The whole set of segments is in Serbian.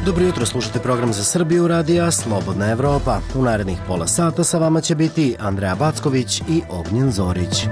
Dobro jutro, slušate program za Srbiju radija Slobodna Evropa. U narednih pola sata sa vama će biti Andreja Backović i Ognjen Zorić.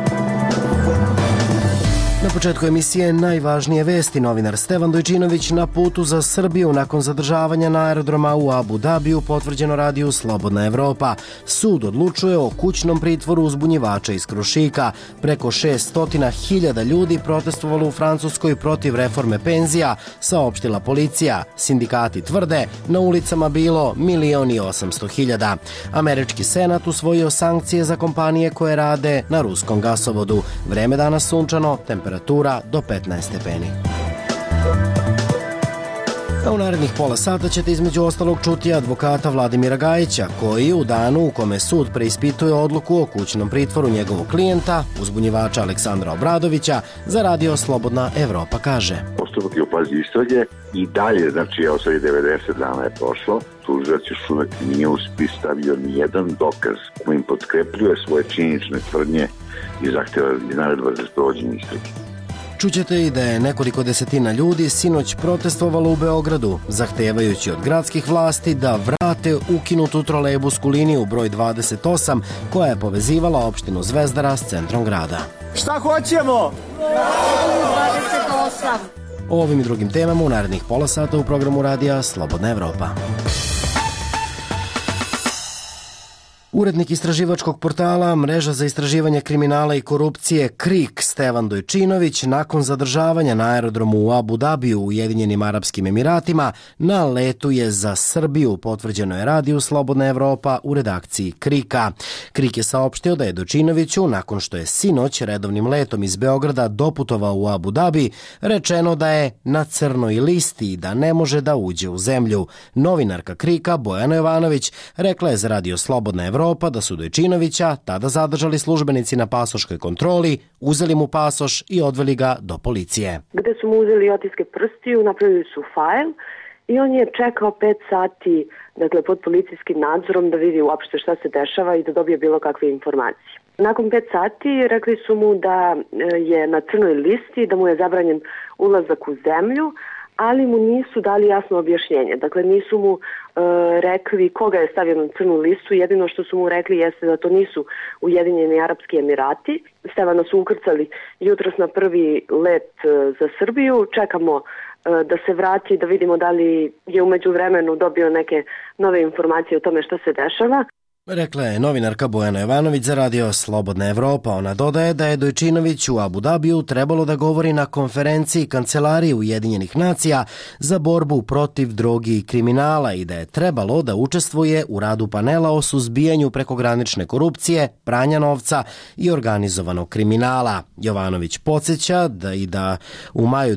Na početku emisije najvažnije vesti. Novinar Stevan Dojčinović na putu za Srbiju nakon zadržavanja na aerodroma u Abu Dabiju, potvrđeno radiju Slobodna Evropa. Sud odlučuje o kućnom pritvoru uzbunjivača iz Krušika. Preko 600.000 ljudi protestovalo u Francuskoj protiv reforme penzija, saopštila policija. Sindikati tvrde na ulicama bilo 1.800.000. Američki senat usvojio sankcije za kompanije koje rade na ruskom gasovodu. Vreme danas sunčano, temperatura do 15 stepeni. A u narednih pola sata ćete između ostalog čuti advokata Vladimira Gajića, koji u danu u kome sud preispituje odluku o kućnom pritvoru njegovog klijenta, uzbunjivača Aleksandra Obradovića, za radio Slobodna Evropa kaže: Postupak je u fazi istrage i dalje, znači evo sad je 90 dana je prošlo, tužilac još uvek nije u spis stavio nijedan dokaz kojim potkrepljuje svoje činjenične tvrdnje i zahteva naredba za sprovođenje istrage. Čućete i da je nekoliko desetina ljudi sinoć protestovalo u Beogradu, zahtevajući od gradskih vlasti da vrate ukinutu trolejbusku liniju broj 28, koja je povezivala opštinu Zvezdara s centrom grada. Šta hoćemo? 28. O ovim i drugim temama u narednih pola sata u programu radija Slobodna Evropa. Urednik istraživačkog portala Mreža za istraživanje kriminala i korupcije KRIK Stevan Dojčinović nakon zadržavanja na aerodromu u Abu Dabiju u Ujedinjenim Arapskim Emiratima na letu je za Srbiju, potvrđeno je radiju Slobodna Evropa u redakciji KRIK-a. KRIK je saopštio da je Dojčinoviću, nakon što je sinoć redovnim letom iz Beograda doputovao u Abu Dabi, rečeno da je na crnoj listi i da ne može da uđe u zemlju. Novinarka KRIK-a Bojana Jovanović rekla je za radio Slobodna Evropa da su Dojčinovića tada zadržali službenici na pasoškoj kontroli, uzeli mu pasoš i odveli ga do policije. Gde su mu uzeli otiske prstiju, napravili su fajl i on je čekao 5 sati, dakle, pod policijskim nadzorom da vidi uopšte šta se dešava i da dobije bilo kakve informacije. Nakon 5 sati rekli su mu da je na crnoj listi, da mu je zabranjen ulazak u zemlju, ali mu nisu dali jasno objašnjenje. Dakle, nisu mu rekli koga je stavio na crnu listu. Jedino što su mu rekli jeste da to nisu Ujedinjeni Arapski Emirati. Stevana su ukrcali jutros na prvi let za Srbiju. Čekamo da se vrati, da vidimo da li je u međuvremenu dobio neke nove informacije o tome što se dešava. Rekla je novinarka Bojana Jovanović za radio Slobodna Evropa. Ona dodaje da je Dojčinović u Abu Dabiju trebalo da govori na konferenciji Kancelarije Ujedinjenih nacija za borbu protiv drogi i kriminala i da je trebalo da učestvuje u radu panela o suzbijanju prekogranične korupcije, pranja novca i organizovanog kriminala. Jovanović podsjeća da u maju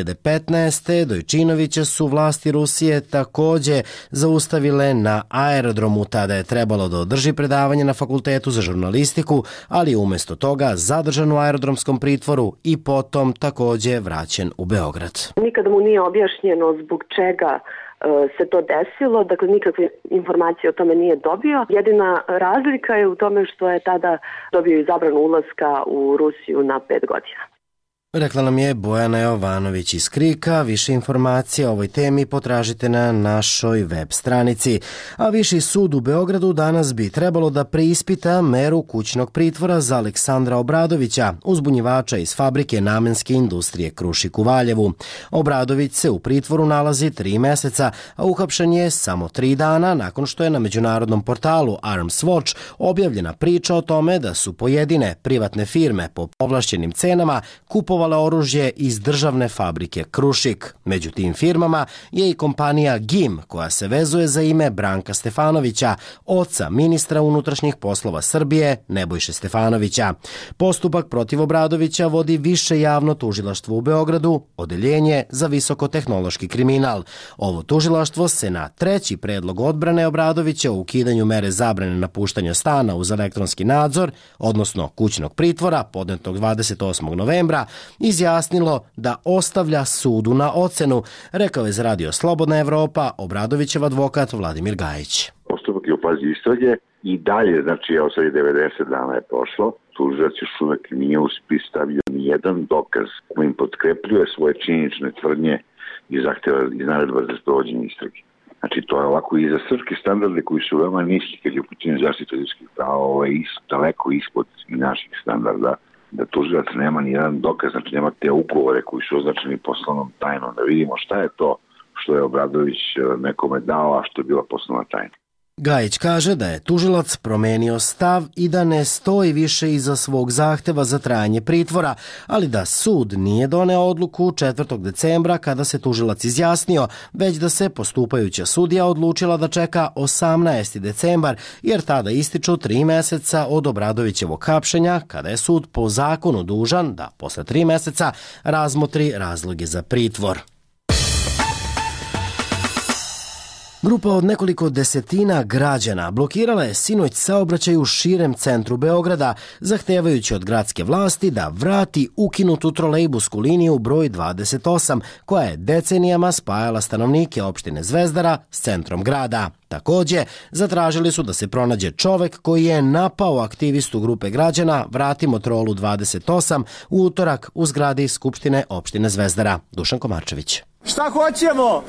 2015. Dojčinovića su vlasti Rusije takođe zaustavile na aerodromu. Tada je trebalo da održi predavanje na Fakultetu za žurnalistiku, ali umesto toga zadržan u aerodromskom pritvoru i potom takođe vraćen u Beograd. Nikada mu nije objašnjeno zbog čega se to desilo, dakle nikakve informacije o tome nije dobio. Jedina razlika je u tome što je tada dobio i zabranu ulaska u Rusiju na 5 godina. Rekla nam je Bojana Jovanović iz KRIK-a. Više informacija o ovoj temi potražite na našoj web stranici. A Viši sud u Beogradu danas bi trebalo da preispita meru kućnog pritvora za Aleksandra Obradovića, uzbunjivača iz fabrike namenske industrije Krušik u Valjevu. Obradović se u pritvoru nalazi 3 meseca, a uhapšen je samo 3 dana nakon što je na međunarodnom portalu Arms Watch objavljena priča o tome da su pojedine privatne firme po povlašćenim cenama kupovale oružje iz državne fabrike Krušik. Među tim firmama je i kompanija GIM, koja se vezuje za ime Branka Stefanovića, oca ministra unutrašnjih poslova Srbije Nebojše Stefanovića. Postupak protiv Obradovića vodi Više javno tužilaštvo u Beogradu, odeljenje za visokotehnološki kriminal. Ovo tužilaštvo se na 3. predlog odbrane Obradovića o ukidanju mere zabrane napuštanja stana uz elektronski nadzor, odnosno kućnog pritvora, podnetog 28. novembra, izjasnilo da ostavlja sudu na ocenu, rekao je za radio Slobodna Evropa Obradovićev advokat Vladimir Gajić. Postupak je u fazi istrage i dalje, znači evo sad je 90 dana je prošlo, tužilac još uvek nije u spis stavio nijedan dokaz kojim potkrepljuje svoje činjenične tvrdnje i zahteva i naredba za sprovođenje istrage. Znači, to je ovako i za srpske standarde koji su veoma niski kad je u pitanju zaštita ljudskih prava, ovo je daleko ispod naših standarda, da tužilac nema ni jedan dokaz, znači nema te ugovore koji su označeni poslovnom tajnom, da vidimo šta je to što je Obradović nekome dao, a što je bila poslovna tajna. Gajić kaže da je tužilac promenio stav i da ne stoji više iza svog zahteva za trajanje pritvora, ali da sud nije doneo odluku 4. decembra kada se tužilac izjasnio, već da se postupajuća sudija odlučila da čeka 18. decembar, jer tada ističu 3 meseca od Obradovićevog hapšenja, kada je sud po zakonu dužan da posle 3 meseca razmotri razloge za pritvor. Grupa od nekoliko desetina građana blokirala je sinoć saobraćaj u širem centru Beograda, zahtevajući od gradske vlasti da vrati ukinutu trolejbusku liniju broj 28, koja je decenijama spajala stanovnike opštine Zvezdara s centrom grada. Takođe, zatražili su da se pronađe čovek koji je napao aktivistu grupe građana Vratimo trolu 28 u utorak u zgradi Skupštine opštine Zvezdara. Dušan Komarčević. Šta hoćemo?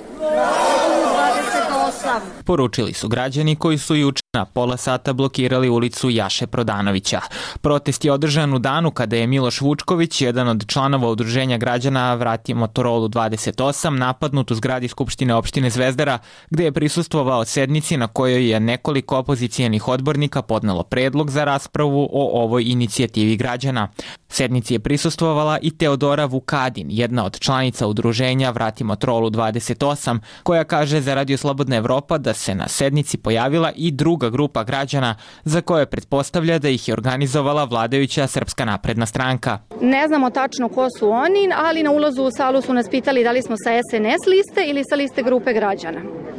28. Poručili su građani koji su juče na pola sata blokirali ulicu Jaše Prodanovića. Protest je održan u danu kada je Miloš Vučković, jedan od članova udruženja građana Vratimo trolu 28, napadnut u zgradi Skupštine opštine Zvezdara, gde je prisustvovao sednici na kojoj je nekoliko opozicijenih odbornika podnelo predlog za raspravu o ovoj inicijativi građana. Sednici je prisustvovala i Teodora Vukadin, jedna od članica udruženja Vratimo trolu 28, koja kaže za Radio Slobodna Evropa da se na sednici pojavila i druga grupa građana za koje pretpostavlja da ih je organizovala vladajuća Srpska napredna stranka. Ne znamo tačno ko su oni, ali na ulazu u salu su nas pitali da li smo sa SNS liste ili sa liste grupe građana.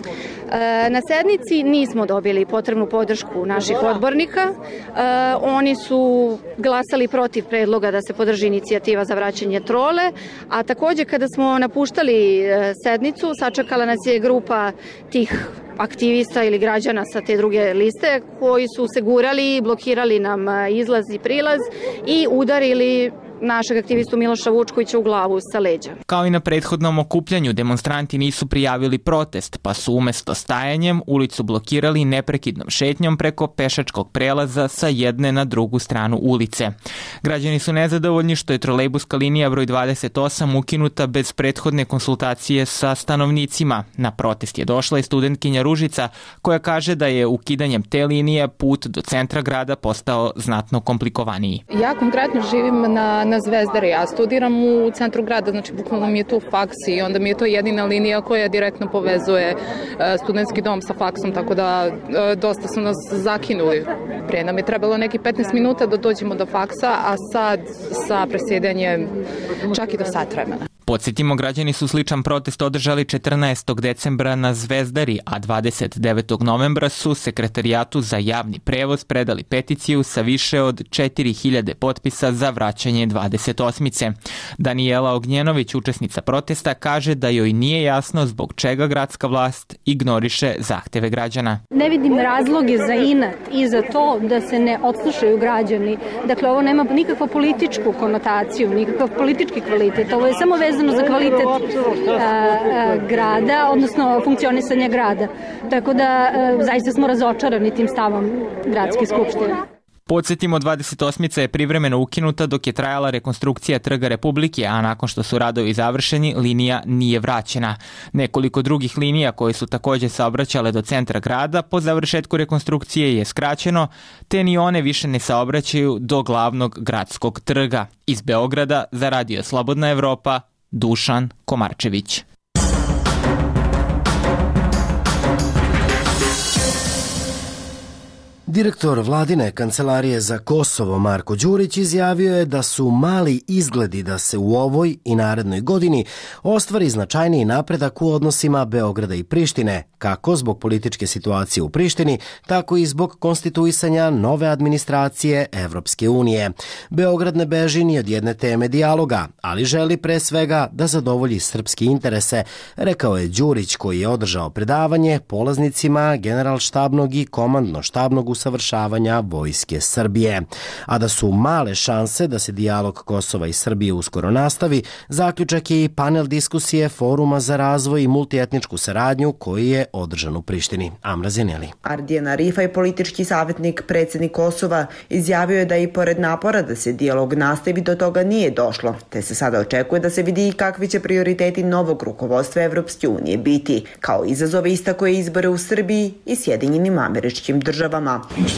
Na sednici nismo dobili potrebnu podršku naših odbornika. Oni su glasali protiv predloga da se podrži inicijativa za vraćanje trole, a takođe kada smo napuštali sednicu, sačekala nas je grupa tih aktivista ili građana sa te druge liste koji su se gurali, blokirali nam izlaz i prilaz i udarili našeg aktivistu Miloša Vučkovića u glavu sa leđa. Kao i na prethodnom okupljanju, demonstranti nisu prijavili protest, pa su umesto stajanjem ulicu blokirali neprekidnom šetnjom preko pešačkog prelaza sa jedne na drugu stranu ulice. Građani su nezadovoljni što je trolejbuska linija broj 28 ukinuta bez prethodne konsultacije sa stanovnicima. Na protest je došla i studentkinja Ružica, koja kaže da je ukidanjem te linije put do centra grada postao znatno komplikovaniji. Ja konkretno živim na Zvezdari, ja studiram u centru grada, znači bukvalno mi je tu faks i onda mi je to jedina linija koja direktno povezuje studentski dom sa faksom, tako da dosta su nas zakinuli. Prije nam je trebalo neki 15 minuta da dođemo do faksa, a sad sa presjedanjem čak i do sat vremena. Podsjetimo, građani su sličan protest održali 14. decembra na Zvezdari, a 29. novembra su Sekretarijatu za javni prevoz predali peticiju sa više od 4000 potpisa za vraćanje 28. Danijela Ognjenović, učesnica protesta, kaže da joj nije jasno zbog čega gradska vlast ignoriše zahteve građana. Ne vidim razloge za inat i za to da se ne odslušaju građani. Dakle, ovo nema nikakvu političku konotaciju, nikakav politički kvalitet. Ovo je samo vezano za kvalitet grada, odnosno funkcionisanja grada. Tako da zaista smo razočarani tim stavom gradske skupštine. Podsjetimo, 28. je privremeno ukinuta dok je trajala rekonstrukcija Trga Republike, a nakon što su radovi završeni, linija nije vraćena. Nekoliko drugih linija koje su takođe saobraćale do centra grada po završetku rekonstrukcije je skraćeno, te ni one više ne saobraćaju do glavnog gradskog trga. Iz Beograda za Radio Slobodna Evropa, Dušan Komarčević. Direktor vladine kancelarije za Kosovo Marko Đurić izjavio je da su mali izgledi da se u ovoj i narednoj godini ostvari značajniji napredak u odnosima Beograda i Prištine, kako zbog političke situacije u Prištini, tako i zbog konstituisanja nove administracije Evropske unije. Beograd ne beži ni od jedne teme dijaloga, ali želi pre svega da zadovolji srpski interese, rekao je Đurić, koji je održao predavanje polaznicima generalštabnog i komandno-štabnog usavršavanja Vojske Srbije. A da su male šanse da se dijalog Kosova i Srbije uskoro nastavi, zaključak je i panel diskusije Foruma za razvoj i multietničku saradnju koji je održan u Prištini. Amra Zineli. Ardijan Arifaj, politički savjetnik predsjednik Kosova, izjavio je da i pored napora da se dijalog nastavi do toga nije došlo, te se sada očekuje da se vidi kakvi će prioriteti novog rukovodstva Evropske unije biti. Kao izazove istako je izbore u Srbiji i Sjedinjenim Američkim Državama.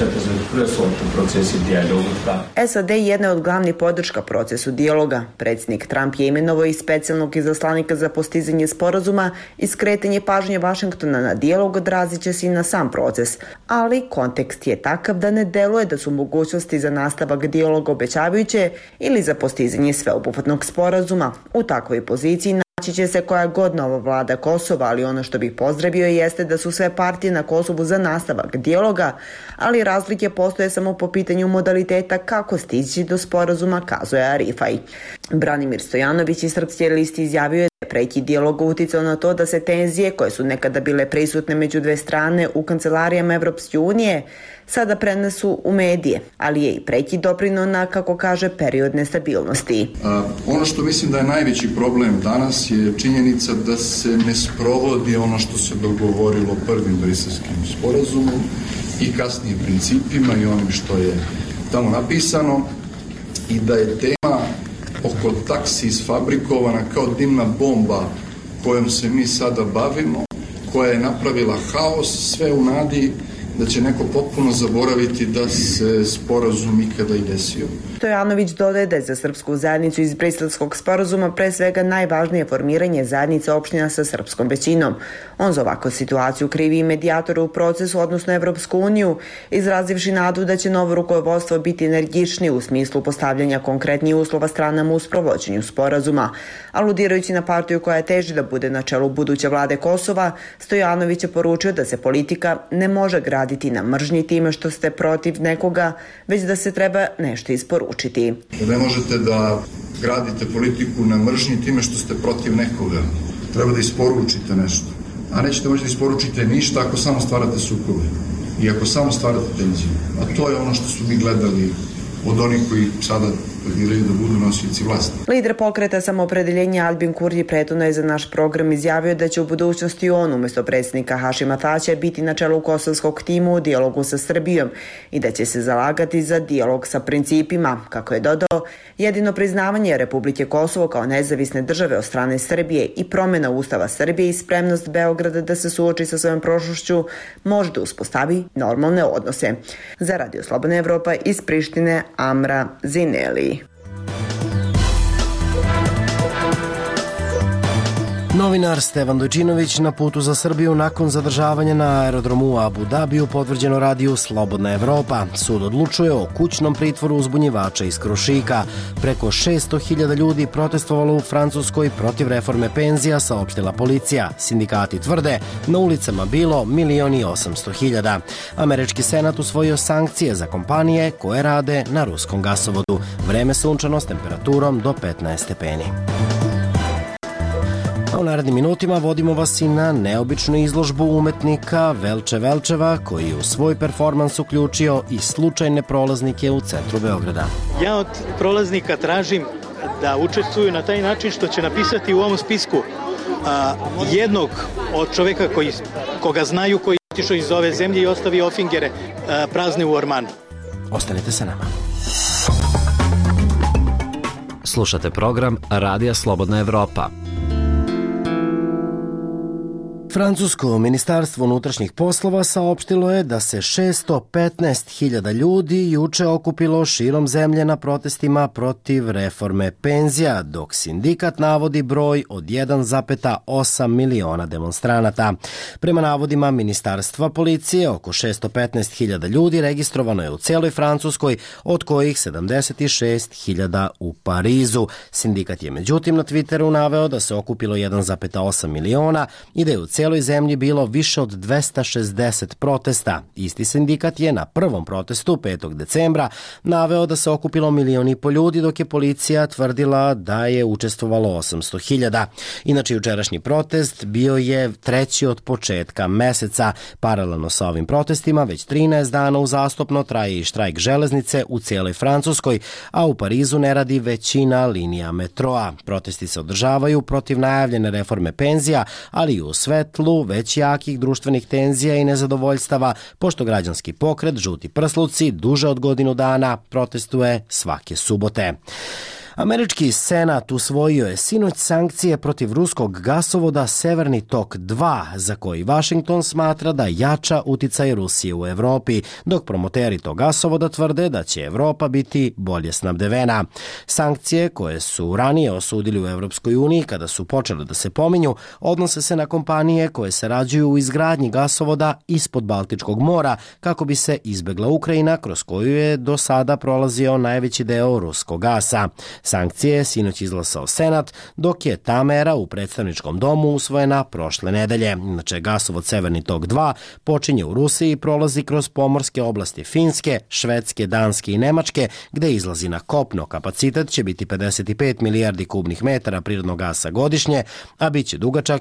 SAD je jedna od glavnih podrška procesu dijaloga. Predsjednik Trump je imenovao i specijalnog izaslanika za postizanje sporazuma i skretanje pažnje Vašingtona na dijalog odrazit će se i na sam proces, ali kontekst je takav da ne deluje da su mogućnosti za nastavak dijaloga obećavajuće ili za postizanje sveobuhvatnog sporazuma. U takvoj poziciji naći će se koja god nova vlada Kosova, ali ono što bih pozdravio jeste da su sve partije na Kosovu za nastavak dijaloga, ali razlike postoje samo po pitanju modaliteta kako stići do sporazuma, kazuje Arifaj. Branimir Stojanović iz Srpske liste izjavio je da prekid dijaloga uticao na to da se tenzije koje su nekada bile prisutne među dve strane u kancelarijama Evropske unije sada prenesu u medije, ali je i prekid doprineo na, kako kaže, period nestabilnosti. Ono što mislim da je najveći problem danas je činjenica da se ne sprovodi ono što se dogovorilo prvim briselskim sporazumom i kasnije principima i onim što je tamo napisano i da je tema oko taksi isfabrikovana kao dimna bomba kojom se mi sada bavimo, koja je napravila haos, sve u nadi da će neko potpuno zaboraviti da se sporazum ikada i desio. Stojanović dodaje da je za srpsku zajednicu iz briselskog sporazuma pre svega najvažnije formiranje zajednice opština sa srpskom većinom. On za ovakvu situaciju krivi i medijatoru u procesu, odnosno Evropsku uniju, izrazivši nadu da će novo rukovodstvo biti energičnije u smislu postavljanja konkretnijih uslova stranama u sprovođenju sporazuma. Aludirajući na partiju koja teži da bude na čelu buduće vlade Kosova, Stojanović je poručio da se politika ne može graditi na mržnji time što ste protiv nekoga, već da se treba nešto isporučiti. Ne možete da gradite politiku na mržnji time što ste protiv nekoga. Treba da isporučite nešto. A nećete moći da isporučite ništa ako samo stvarate sukobe i ako samo stvarate tenziju. A to je ono što su mi gledali od onih koji sada planiraju da budu nosioci vlasti. Lider pokreta Samoopredeljenja Albin Kurti prethodno je za naš program izjavio da će u budućnosti on umjesto predsjednika Hašima Tačija biti na čelu kosovskog tima u dijalogu sa Srbijom i da će se zalagati za dijalog sa principima. Kako je dodao, jedino priznavanje Republike Kosovo kao nezavisne države od strane Srbije i promjena Ustava Srbije i spremnost Beograda da se suoči sa svojom prošlošću može da uspostavi normalne odnose. Za Radio Slobodna Evropa iz Prištine, Amra Zineli. Novinar Stevan Dojčinović na putu za Srbiju nakon zadržavanja na aerodromu u Abu Dabiju, potvrđeno radiju Slobodna Evropa. Sud odlučuje o kućnom pritvoru uzbunjivača iz Krušika. Preko 600.000 ljudi protestovalo u Francuskoj protiv reforme penzija, saopštila policija. Sindikati tvrde na ulicama bilo 1.800.000. Američki senat usvojio sankcije za kompanije koje rade na ruskom gasovodu. Vreme sunčano s temperaturom do 15 stepeni. A u narednim minutima vodimo vas i na neobičnu izložbu umetnika Velče Velčeva, koji je u svoj performans uključio i slučajne prolaznike u centru Beograda. Ja od prolaznika tražim da učestvuju na taj način što će napisati u ovom spisku jednog od čoveka koga znaju, koji je otišao iz ove zemlje i ostavio ofingere prazne u ormanu. Ostanite sa nama. Slušate program Radija Slobodna Evropa. Francusko ministarstvo unutrašnjih poslova saopštilo je da se 615.000 ljudi juče okupilo širom zemlje na protestima protiv reforme penzija, dok sindikat navodi broj od 1,8 miliona demonstranata. Prema navodima ministarstva policije, oko 615.000 ljudi registrovano je u cijeloj Francuskoj, od kojih 76.000 u Parizu. Sindikat je međutim na Twitteru naveo da se okupilo 1,8 miliona i da je u cijeloj cijeloj zemlji bilo više od 260 protesta. Isti sindikat je na prvom protestu 5. decembra naveo da se okupilo 1,5 miliona ljudi, dok je policija tvrdila da je učestvovalo 800.000. Inače, jučerašnji protest bio je treći od početka meseca. Paralelno sa ovim protestima, već 13 dana uzastopno traje i štrajk železnice u cijeloj Francuskoj, a u Parizu ne radi većina linija metroa. Protesti se održavaju protiv najavljene reforme penzija, ali i u svetlu već jakih društvenih tenzija i nezadovoljstava, pošto građanski pokret Žuti prsluci duže od godinu dana protestuje svake subote. Američki senat usvojio je sinoć sankcije protiv ruskog gasovoda Severni tok 2, za koji Vašington smatra da jača uticaj Rusije u Evropi, dok promoteri tog gasovoda tvrde da će Evropa biti bolje snabdevena. Sankcije, koje su ranije osudili u Evropskoj uniji kada su počele da se pominju, odnose se na kompanije koje sarađuju u izgradnji gasovoda ispod Baltičkog mora, kako bi se izbegla Ukrajina, kroz koju je do sada prolazio najveći deo ruskog gasa. Sankcije je sinoć izglasao Senat, dok je ta mera u predstavničkom domu usvojena prošle nedelje. Inače, gasovod Severni tok 2 počinje u Rusiji i prolazi kroz pomorske oblasti Finske, Švedske, Danske i Nemačke, gde izlazi na kopno. Kapacitet će biti 55 milijardi kubnih metara prirodnog gasa godišnje, a bit će dugačak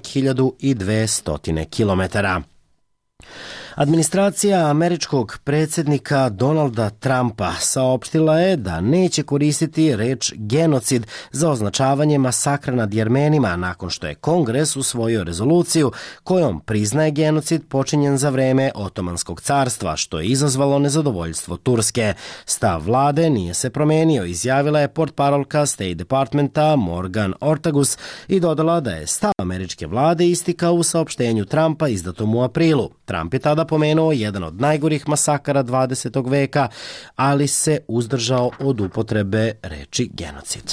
1200 kilometara. Administracija američkog predsjednika Donalda Trumpa saopštila je da neće koristiti reč genocid za označavanje masakra nad Jermenima nakon što je Kongres usvojio rezoluciju kojom priznaje genocid počinjen za vreme Otomanskog carstva, što je izazvalo nezadovoljstvo Turske. Stav vlade nije se promenio, izjavila je portparolka State Departmenta Morgan Ortagus i dodala da je stav američke vlade isti kao u saopštenju Trumpa izdatom u aprilu. Trump je tada pomenuo jedan od najgorih masakara 20. veka, ali se uzdržao od upotrebe reči genocid.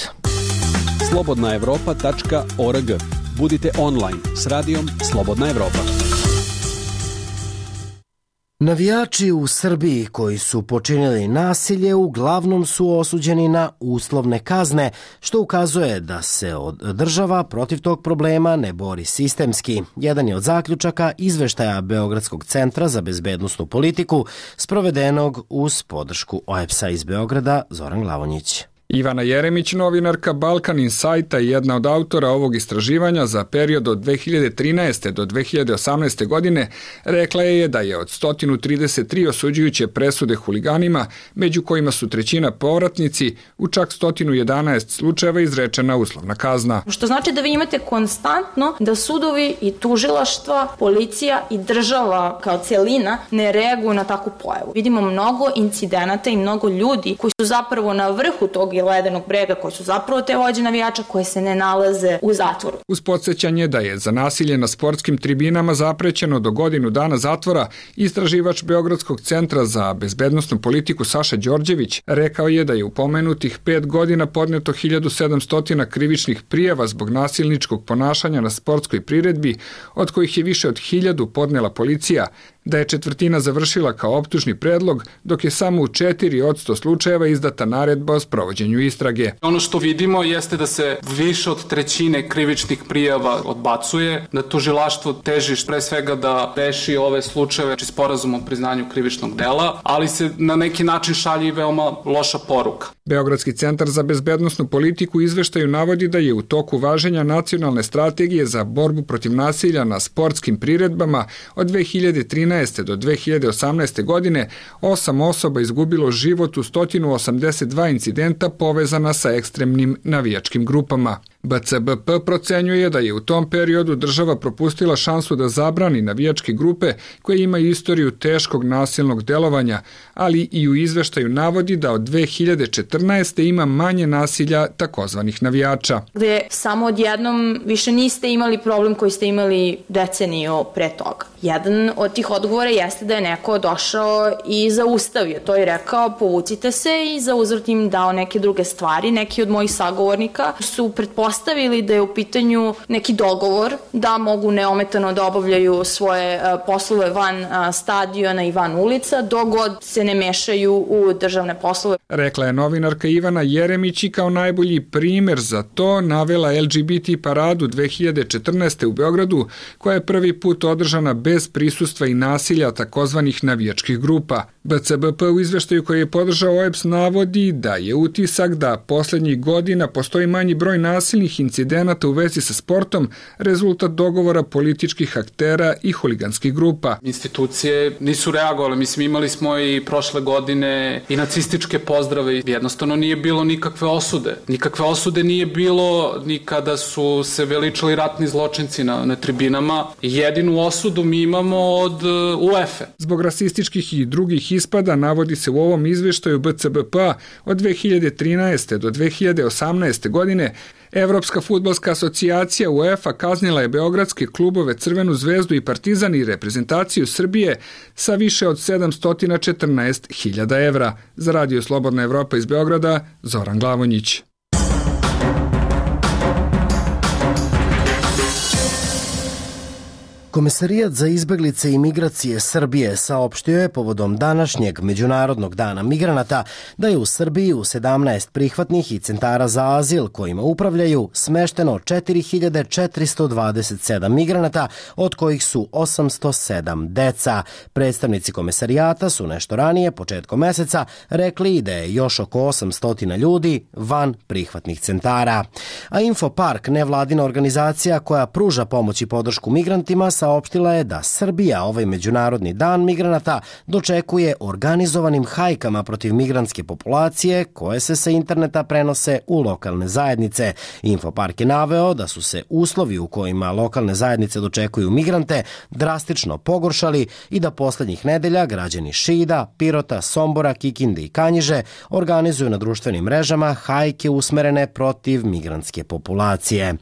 slobodnaevropa.org. Budite online s radijom Slobodna Evropa. Navijači u Srbiji koji su počinili nasilje uglavnom su osuđeni na uslovne kazne, što ukazuje da se država protiv tog problema ne bori sistemski. Jedan je od zaključaka izveštaja Beogradskog centra za bezbednosnu politiku, sprovedenog uz podršku OEBS-a iz Beograda, Zoran Glavonjić. Ivana Jeremić, novinarka Balkan Insajta i jedna od autora ovog istraživanja za period od 2013. do 2018. godine, rekla je da je od 133 osuđujuće presude huliganima, među kojima su trećina povratnici, u čak 111 slučajeva izrečena uslovna kazna. Što znači da vi imate konstantno da sudovi i tužilaštva, policija i država kao celina ne reaguju na takvu pojavu. Vidimo mnogo incidenata i mnogo ljudi koji su zapravo na vrhu tog ledenog brega, koji su zapravo te vođe navijača koje se ne nalaze u zatvoru. Uz podsjećanje da je za nasilje na sportskim tribinama zaprećeno do godinu dana zatvora, istraživač Beogradskog centra za bezbednosnu politiku Saša Đorđević rekao je da je u pomenutih 5 godina podneto 1700 krivičnih prijava zbog nasilničkog ponašanja na sportskoj priredbi, od kojih je više od 1000 podnela policija, da je četvrtina završila kao optužni predlog, dok je samo u 4% slučajeva izdata naredba o sprovođenju istrage. Ono što vidimo jeste da se više od trećine krivičnih prijava odbacuje, da tužilaštvo teži pre svega da reši ove slučajeve či sporazum o priznanju krivičnog dela, ali se na neki način šalje i veoma loša poruka. Beogradski centar za bezbednosnu politiku u izveštaju navodi da je u toku važenja nacionalne strategije za borbu protiv nasilja na sportskim priredbama od 2013. do 2018. godine 8 osoba izgubilo život u 182 incidenta povezana sa ekstremnim navijačkim grupama. BCBP procenjuje da je u tom periodu država propustila šansu da zabrani navijačke grupe koje imaju istoriju teškog nasilnog delovanja, ali i u izveštaju navodi da od 2014. ima manje nasilja takozvanih navijača. Gde samo odjednom više niste imali problem koji ste imali deceniju pre toga. Jedan od tih odgovora jeste da je neko došao i zaustavio to i rekao povucite se i za uzvrat im dao neke druge stvari. Neki od mojih sagovornika su pretpostavljeni pretpostavili da je u pitanju neki dogovor da mogu neometano da obavljaju svoje poslove van stadiona i van ulica, dok god se ne mešaju u državne poslove. Rekla je novinarka Ivana Jeremić i kao najbolji primer za to navela LGBT paradu 2014. u Beogradu, koja je prvi put održana bez prisustva i nasilja takozvanih navijačkih grupa. BCBP u izveštaju koji je podržao OEBS navodi da je utisak da poslednjih godina postoji manji broj nasilnih incidenata u vezi sa sportom, rezultat dogovora političkih aktera i huliganskih grupa. Institucije nisu reagovale, mislim imali smo i prošle godine i nacističke pozdrave, jednostavno nije bilo nikakve osude. Nikakve osude nije bilo ni kada su se veličali ratni zločinci na tribinama. Jedinu osudu mi imamo od UEFA. Zbog rasističkih i drugih ispada, navodi se u ovom izveštaju BCBP od 2013. do 2018. godine, Evropska fudbalska asocijacija UEFA kaznila je beogradske klubove Crvenu zvezdu i Partizan i reprezentaciju Srbije sa više od 714.000 evra. Za Radio Slobodna Evropa iz Beograda, Zoran Glavonjić. Komesarijat za izbeglice i migracije Srbije saopštio je povodom današnjeg Međunarodnog dana migranata da je u Srbiji u 17 prihvatnih i centara za azil kojima upravljaju smešteno 4427 migranata, od kojih su 807 deca. Predstavnici komesarijata su nešto ranije, početkom meseca, rekli da je još oko 800 ljudi van prihvatnih centara. A Infopark, nevladina organizacija koja pruža pomoć i podršku migrantima, saopštila je da Srbija ovaj Međunarodni dan migranata dočekuje organizovanim hajkama protiv migrantske populacije koje se sa interneta prenose u lokalne zajednice. Infopark je naveo da su se uslovi u kojima lokalne zajednice dočekuju migrante drastično pogoršali i da poslednjih nedelja građani Šida, Pirota, Sombora, Kikinde i Kanjiže organizuju na društvenim mrežama hajke usmerene protiv migrantske populacije.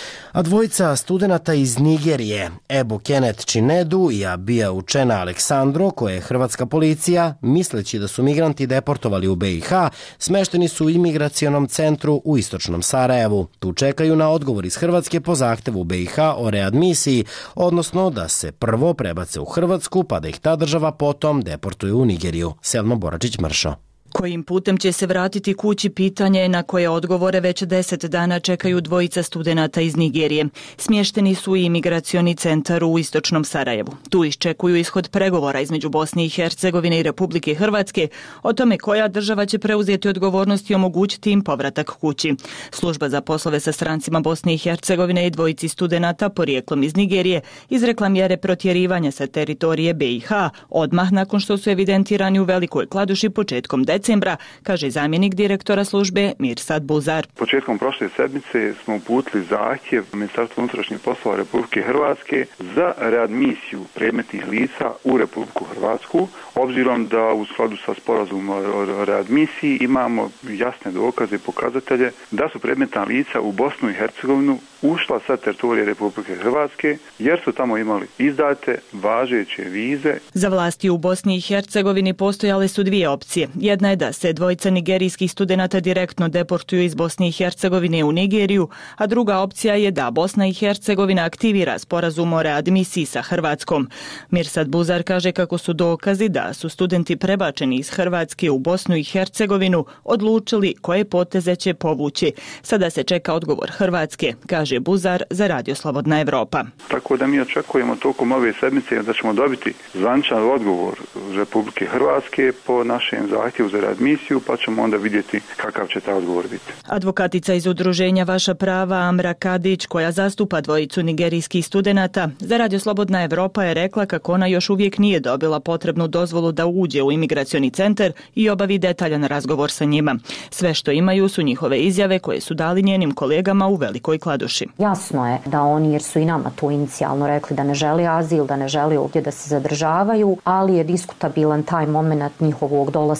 A dvojica studenata iz Nigerije, Ebu Kenet Chinedu i Abija Učena Aleksandro, koje je hrvatska policija, misleći da su migranti deportovali u BiH, smešteni su u imigracionom centru u istočnom Sarajevu. Tu čekaju na odgovor iz Hrvatske po zahtevu BiH o readmisiji, odnosno da se prvo prebace u Hrvatsku pa da ih ta država potom deportuje u Nigeriju. Selma Boračić-Mršo. Kojim putem će se vratiti kući, pitanje je na koje odgovore već 10 dana čekaju dvojica studenata iz Nigerije. Smješteni su u imigracioni centar u istočnom Sarajevu. Tu iščekuju ishod pregovora između Bosne i Hercegovine i Republike Hrvatske o tome koja država će preuzeti odgovornost i omogućiti im povratak kući. Služba za poslove sa strancima Bosne i Hercegovine i dvojici studenata porijeklom iz Nigerije izrekla mjere protjerivanja sa teritorije BiH odmah nakon što su evidentirani u Velikoj Kladuši početkom decembra, kaže zamjenik direktora službe Mirsad Buzar. Početkom prošle sedmice smo uputili zahtjev Ministarstvu unutrašnjih poslova Republike Hrvatske za readmisiju predmetnih lica u Republiku Hrvatsku, obzirom da u skladu sa sporazumom o readmisiji imamo jasne dokaze i pokazatelje da su predmetna lica u Bosnu i Hercegovinu ušla sa teritorije Republike Hrvatske jer su tamo imali izdate važeće vize. Za vlasti u Bosni i Hercegovini postojale su dvije opcije. Jedna je da se dvojica nigerijskih studenata direktno deportuju iz Bosne i Hercegovine u Nigeriju, a druga opcija je da Bosna i Hercegovina aktivira sporazum o readmisiji sa Hrvatskom. Mirsad Buzar kaže kako su dokazi da su studenti prebačeni iz Hrvatske u Bosnu i Hercegovinu odlučili koje poteze će povući. Sada se čeka odgovor Hrvatske, kaže Buzar za Radio Slobodna Evropa. Tako da mi očekujemo tokom ove sedmice da ćemo dobiti zvaničan odgovor Republike Hrvatske po našem zahtjevu za readmisiju, pa ćemo onda vidjeti kakav će taj odgovor biti. Advokatica iz udruženja Vaša prava Amra Kadić, koja zastupa dvojicu nigerijskih studenata, za Radio Slobodna Evropa je rekla kako ona još uvijek nije dobila potrebnu dozvolu da uđe u imigracioni centar i obavi detaljan razgovor sa njima. Sve što imaju su njihove izjave koje su dali njenim kolegama u Velikoj Kladuši. Jasno je da oni, jer su i nama to inicijalno rekli da ne žele azil, da ne žele ovdje da se zadržavaju, ali je diskutabilan taj moment njihovog dolaska iz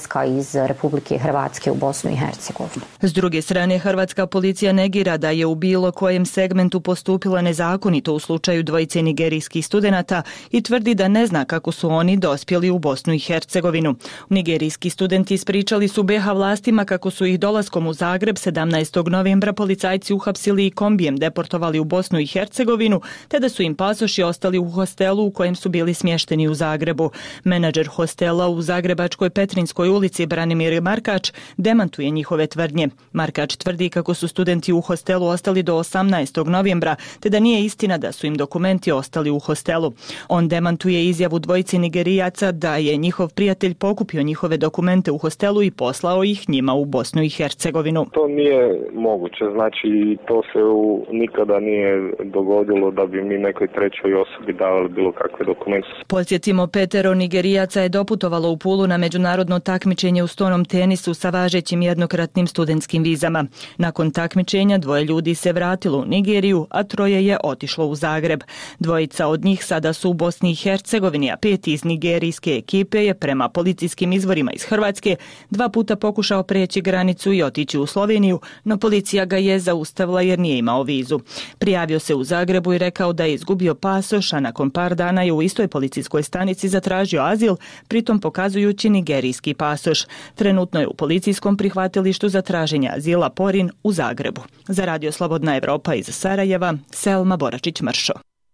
iz Republike Hrvatske u Bosnu i Hercegovinu. S druge strane, hrvatska policija negira da je u bilo kojem segmentu postupila nezakonito u slučaju dvojice nigerijskih studenata i tvrdi da ne zna kako su oni dospjeli u Bosnu i Hercegovinu. Nigerijski studenti ispričali su BiH vlastima kako su ih dolaskom u Zagreb 17. novembra policajci uhapsili i kombijem deportovali u Bosnu i Hercegovinu, te da su im pasoši ostali u hostelu u kojem su bili smješteni u Zagrebu. Menadžer hostela u zagrebačkoj Petrinskoj ulici Branimir Markač demantuje njihove tvrdnje. Markač tvrdi kako su studenti u hostelu ostali do 18. novembra, te da nije istina da su im dokumenti ostali u hostelu. On demantuje izjavu dvojice Nigerijaca da je njihov prijatelj pokupio njihove dokumente u hostelu i poslao ih njima u Bosnu i Hercegovinu. To nije moguće, znači to se nikada nije dogodilo da bi mi nekoj trećoj osobi davali bilo kakve dokumente. Podsjetimo, 5 Nigerijaca je doputovalo u Pulu na međunarodno takmičenje u stonom tenisu sa važećim jednokratnim studentskim vizama. Nakon takmičenja 2 ljudi se vratilo u Nigeriju, a 3 je otišlo u Zagreb. 2 od njih sada su u Bosni i Hercegovini, a 5 iz nigerijske ekipe je prema policijskim izvorima iz Hrvatske 2 puta pokušao preći granicu i otići u Sloveniju, no policija ga je zaustavila jer nije imao vizu. Prijavio se u Zagrebu i rekao da je izgubio pasoš, a nakon par dana je u istoj policijskoj stanici zatražio azil, pritom pokazujući nigerijski pasoš. Trenutno je u policijskom prihvatilištu za traženje azila Porin u Zagrebu. Za Radio Slobodna Evropa iz Sarajeva, Selma Boračić-Mršo.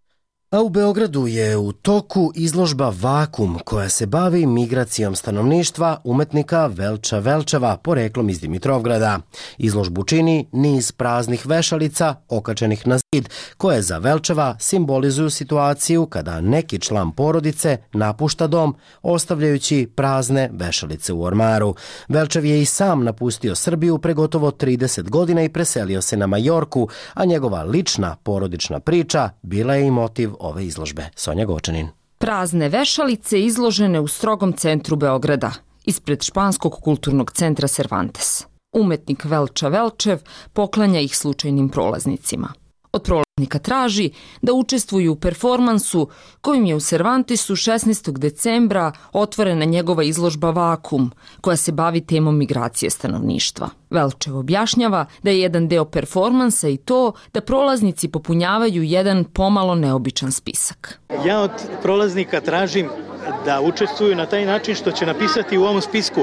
A u Beogradu je u toku izložba Vakum koja se bavi migracijom stanovništva umetnika Velča Velčeva poreklom iz Dimitrovgrada. Izložbu čini niz praznih vešalica okačenih na zid koje za Velčeva simbolizuju situaciju kada neki član porodice napušta dom ostavljajući prazne vešalice u ormaru. Velčev je i sam napustio Srbiju pre gotovo 30 godina i preselio se na Majorku, a njegova lična porodična priča bila je i motiv ove izložbe. Sonja Gočanin. Prazne vešalice izložene u strogom centru Beograda, ispred Španskog kulturnog centra Cervantes. Umetnik Velča Velčev poklanja ih slučajnim prolaznicima. Od prolaznika traži da učestvuju u performansu kojim je u Cervantesu 16. decembra otvorena njegova izložba Vakum, koja se bavi temom migracije stanovništva. Velčev objašnjava da je jedan deo performansa i to da prolaznici popunjavaju jedan pomalo neobičan spisak. Ja od prolaznika tražim da učestvuju na taj način što će napisati u ovom spisku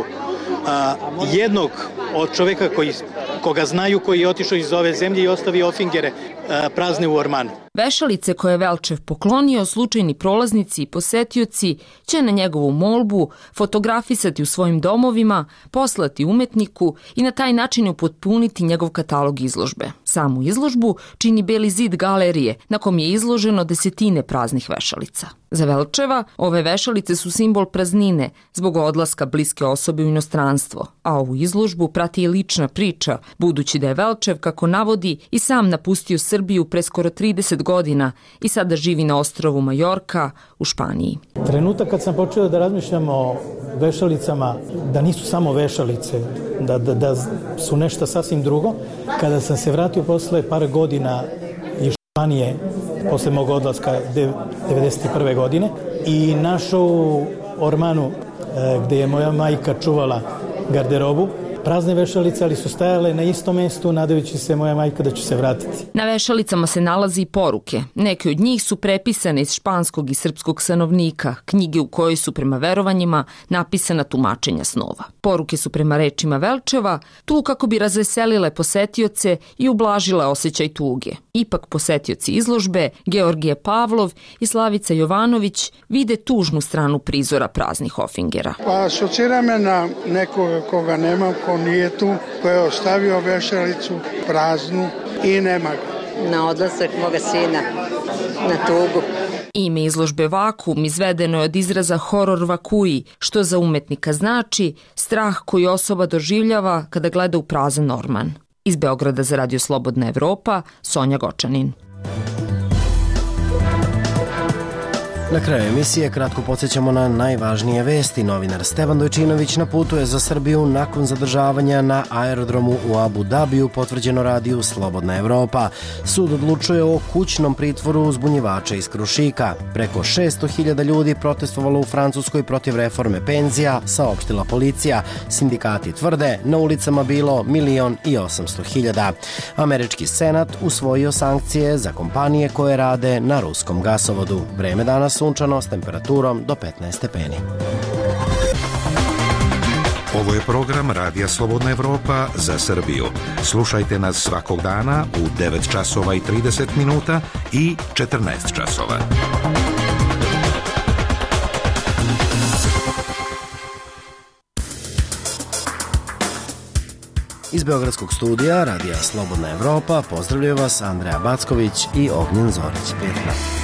jednog od čoveka koga znaju, koji je otišao iz ove zemlje i ostavio ofingere prazne u ormanu. Vešalice koje je Velčev poklonio slučajni prolaznici i posetioci će na njegovu molbu fotografisati u svojim domovima, poslati umetniku i na taj način upotpuniti njegov katalog izložbe. Samu izložbu čini beli zid galerije na kom je izloženo desetine praznih vešalica. Za Velčeva ove vešalice su simbol praznine zbog odlaska bliske osobe u inostranstvo, a ovu izložbu prati i lična priča, budući da je Velčev, kako navodi, i sam napustio Srbiju pre skoro 30 godina i sada živi na ostrvu Majorka u Španiji. Trenutak kad sam počeo da razmišljam o vešalicama, da nisu samo vešalice, da su nešto sasvim drugo, kada sam se vratio posle par godina iz Španije, posle mog odlaska 1991. godine, i našao u ormanu gde je moja majka čuvala garderobu, prazne vešalice, ali su stajale na istom mestu, nadajući se moja majka da će se vratiti. Na vešalicama se nalazi i poruke. Neke od njih su prepisane iz španskog i srpskog stanovnika, knjige u kojoj su prema verovanjima napisana tumačenja snova. Poruke su prema rečima Velčeva tu kako bi razveselile posetioce i ublažile osjećaj tuge. Ipak posetioci izložbe, Georgije Pavlov i Slavica Jovanović, vide tužnu stranu prizora praznih ofingera. Pa asocira me na nekoga koga nema, ko nije tu, ko je ostavio vešalicu praznu i nema ga. Na odlasak moga sina, na tugu. Ime izložbe Vakum izvedeno je od izraza horor vakui, što za umetnika znači strah koji osoba doživljava kada gleda u prazan orman. Iz Beograda za Radio Slobodna Evropa, Sonja Gočanin. Na kraju emisije kratko podsjećamo na najvažnije vesti. Novinar Stevan Dojčinović na putu je za Srbiju nakon zadržavanja na aerodromu u Abu Dabiju, potvrđeno radiju Slobodna Evropa. Sud odlučuje o kućnom pritvoru uzbunjivača iz Krušika. Preko 600.000 ljudi protestovalo u Francuskoj protiv reforme penzija, saopštila policija. Sindikati tvrde na ulicama bilo 1.800.000. Američki senat usvojio sankcije za kompanije koje rade na ruskom gasovodu. Vreme danas sunčano s temperaturom do 15 stepeni. Ovo je program Radija Slobodna Evropa za Srbiju. Slušajte nas svakog dana u 9 časova i 30 minuta i 14 časova. Iz Beogradskog studija Radija Slobodna Evropa pozdravljaju vas Andreja Backović i Ognjen Zorić. Prijetno.